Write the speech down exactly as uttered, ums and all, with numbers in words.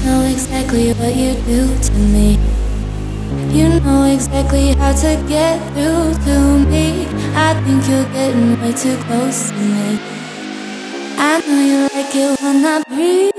know exactly what you do to me. You know exactly how to get through to me. I think you're getting way too close to me. I know you like it when I breathe.